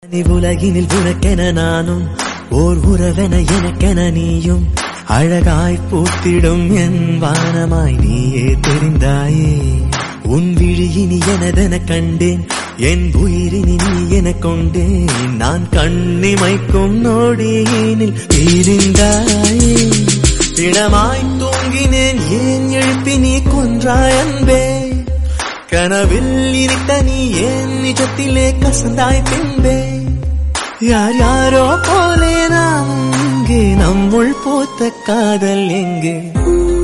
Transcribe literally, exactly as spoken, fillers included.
உலகினில் உனக்கென நானும் ஓர் உறவென எனக்கென நீயும் அழகாய் பூத்திடும் என் வானமாய் நீயே தெரிந்தாயே. உன் விழியினி எனதென கண்டேன், என் உயிரினி நீ என கொண்டேன். நான் கண்ணிமைக்கும் நொடியினில் தெரிந்தாயே. திடமாய் தூங்கினேன், ஏன் எழுப்பி நீ கொன்றாய் அன்பே. கனவில் இருக்க நீ ஏன் நிஜத்திலே கசந்தாய் பின்பே. யார் யாரோ போலே நாம் இங்கே, நம்முள் பூத்த காதல் எங்கே.